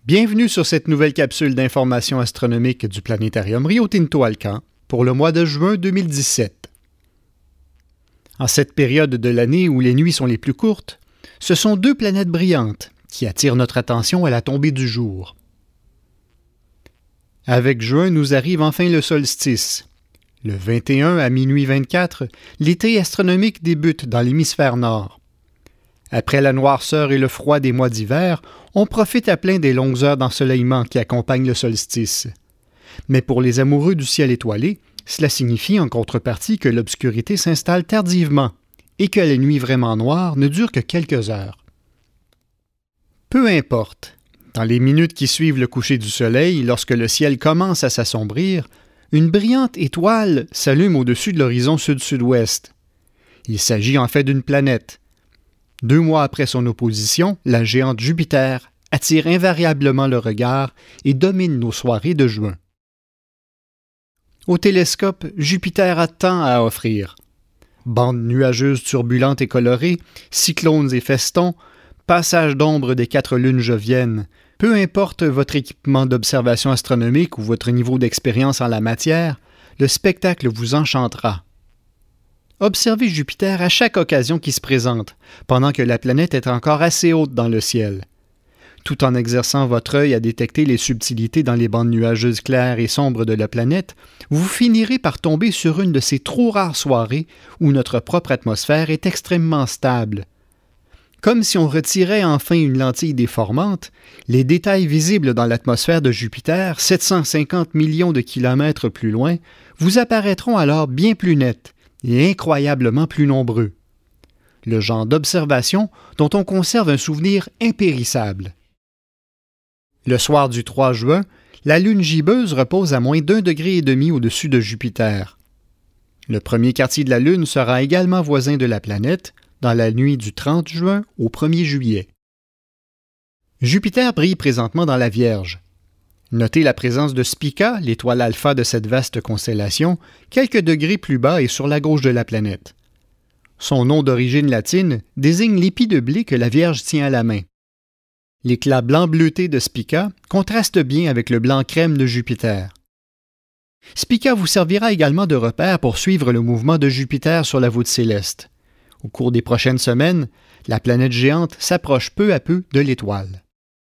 Bienvenue sur cette nouvelle capsule d'information astronomique du planétarium Rio Tinto Alcan pour le mois de juin 2017. En cette période de l'année où les nuits sont les plus courtes, ce sont deux planètes brillantes qui attirent notre attention à la tombée du jour. Avec juin nous arrive enfin le solstice. Le 21 à minuit 24, l'été astronomique débute dans l'hémisphère nord. Après la noirceur et le froid des mois d'hiver, on profite à plein des longues heures d'ensoleillement qui accompagnent le solstice. Mais pour les amoureux du ciel étoilé, cela signifie en contrepartie que l'obscurité s'installe tardivement et que la nuit vraiment noire ne dure que quelques heures. Peu importe, dans les minutes qui suivent le coucher du soleil, lorsque le ciel commence à s'assombrir, une brillante étoile s'allume au-dessus de l'horizon sud-sud-ouest. Il s'agit en fait d'une planète. 2 mois après son opposition, la géante Jupiter attire invariablement le regard et domine nos soirées de juin. Au télescope, Jupiter a tant à offrir. Bandes nuageuses turbulentes et colorées, cyclones et festons, passage d'ombre des 4 lunes joviennes, peu importe votre équipement d'observation astronomique ou votre niveau d'expérience en la matière, le spectacle vous enchantera. Observez Jupiter à chaque occasion qui se présente, pendant que la planète est encore assez haute dans le ciel. Tout en exerçant votre œil à détecter les subtilités dans les bandes nuageuses claires et sombres de la planète, vous finirez par tomber sur une de ces trop rares soirées où notre propre atmosphère est extrêmement stable. Comme si on retirait enfin une lentille déformante, les détails visibles dans l'atmosphère de Jupiter, 750 millions de kilomètres plus loin, vous apparaîtront alors bien plus nets et incroyablement plus nombreux. Le genre d'observation dont on conserve un souvenir impérissable. Le soir du 3 juin, la lune gibbeuse repose à moins d'1,5 degré au-dessus de Jupiter. Le premier quartier de la lune sera également voisin de la planète dans la nuit du 30 juin au 1er juillet. Jupiter brille présentement dans la Vierge. Notez la présence de Spica, l'étoile alpha de cette vaste constellation, quelques degrés plus bas et sur la gauche de la planète. Son nom d'origine latine désigne l'épi de blé que la Vierge tient à la main. L'éclat blanc bleuté de Spica contraste bien avec le blanc crème de Jupiter. Spica vous servira également de repère pour suivre le mouvement de Jupiter sur la voûte céleste. Au cours des prochaines semaines, la planète géante s'approche peu à peu de l'étoile.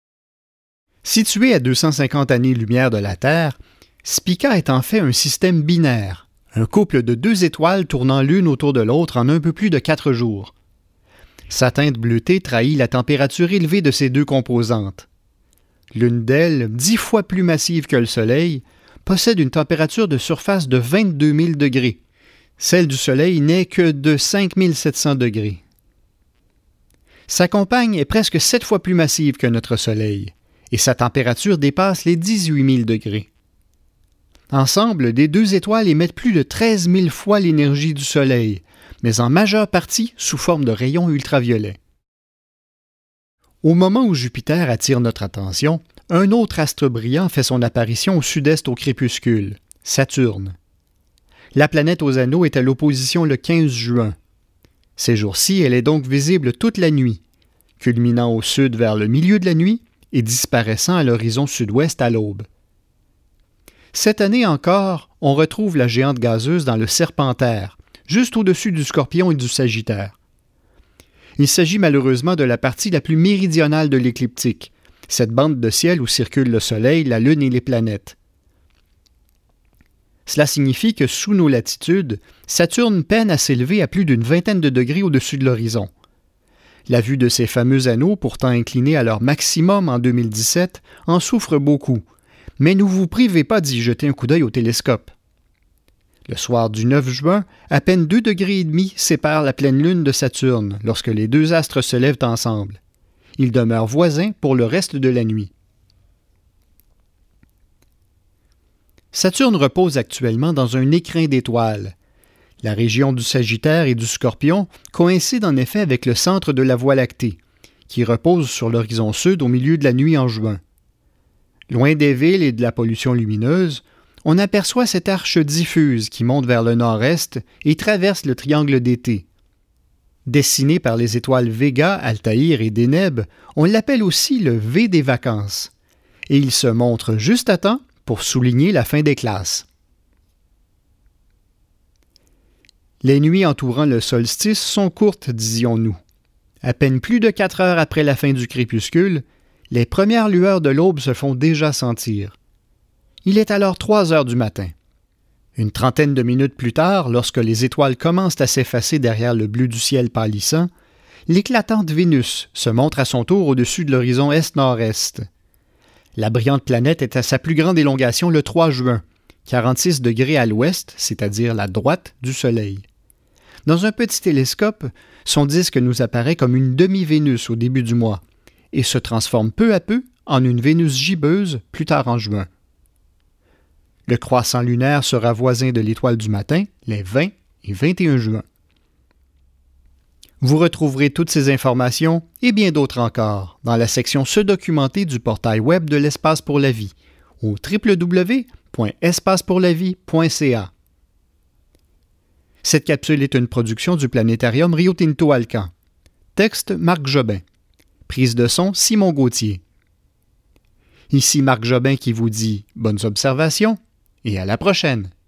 Situé à 250 années-lumière de la Terre, Spica est en fait un système binaire, un couple de 2 étoiles tournant l'une autour de l'autre en un peu plus de 4 jours. Sa teinte bleutée trahit la température élevée de ces 2 composantes. L'une d'elles, 10 fois plus massive que le Soleil, possède une température de surface de 22 000 degrés. Celle du Soleil n'est que de 5 700 degrés. Sa compagne est presque 7 fois plus massive que notre Soleil, et sa température dépasse les 18 000 degrés. Ensemble, les 2 étoiles émettent plus de 13 000 fois l'énergie du Soleil, mais en majeure partie sous forme de rayons ultraviolets. Au moment où Jupiter attire notre attention, un autre astre brillant fait son apparition au sud-est au crépuscule, Saturne. La planète aux anneaux est à l'opposition le 15 juin. Ces jours-ci, elle est donc visible toute la nuit, culminant au sud vers le milieu de la nuit et disparaissant à l'horizon sud-ouest à l'aube. Cette année encore, on retrouve la géante gazeuse dans le Serpentaire, juste au-dessus du Scorpion et du Sagittaire. Il s'agit malheureusement de la partie la plus méridionale de l'écliptique, cette bande de ciel où circulent le Soleil, la Lune et les planètes. Cela signifie que sous nos latitudes, Saturne peine à s'élever à plus d'une vingtaine de degrés au-dessus de l'horizon. La vue de ces fameux anneaux, pourtant inclinés à leur maximum en 2017, en souffre beaucoup, mais ne vous privez pas d'y jeter un coup d'œil au télescope. Le soir du 9 juin, à peine 2,5 degrés séparent la pleine lune de Saturne lorsque les 2 astres se lèvent ensemble. Ils demeurent voisins pour le reste de la nuit. Saturne repose actuellement dans un écrin d'étoiles. La région du Sagittaire et du Scorpion coïncide en effet avec le centre de la Voie lactée, qui repose sur l'horizon sud au milieu de la nuit en juin. Loin des villes et de la pollution lumineuse, on aperçoit cette arche diffuse qui monte vers le nord-est et traverse le triangle d'été. Dessiné par les étoiles Vega, Altaïr et Deneb, on l'appelle aussi le V des vacances. et il se montre juste à temps pour souligner la fin des classes. Les nuits entourant le solstice sont courtes, disions-nous. À peine plus de 4 heures après la fin du crépuscule, les premières lueurs de l'aube se font déjà sentir. Il est alors 3 heures du matin. Une trentaine de minutes plus tard, lorsque les étoiles commencent à s'effacer derrière le bleu du ciel pâlissant, l'éclatante Vénus se montre à son tour au-dessus de l'horizon est-nord-est. La brillante planète est à sa plus grande élongation le 3 juin, 46 degrés à l'ouest, c'est-à-dire la droite du Soleil. Dans un petit télescope, son disque nous apparaît comme une demi-Vénus au début du mois et se transforme peu à peu en une Vénus gibbeuse plus tard en juin. Le croissant lunaire sera voisin de l'étoile du matin les 20 et 21 juin. Vous retrouverez toutes ces informations et bien d'autres encore dans la section Se documenter du portail web de l'Espace pour la vie au www.espacepourlavie.ca. Cette capsule est une production du planétarium Rio Tinto Alcan. Texte Marc Jobin. Prise de son Simon Gauthier. Ici Marc Jobin qui vous dit bonnes observations et à la prochaine.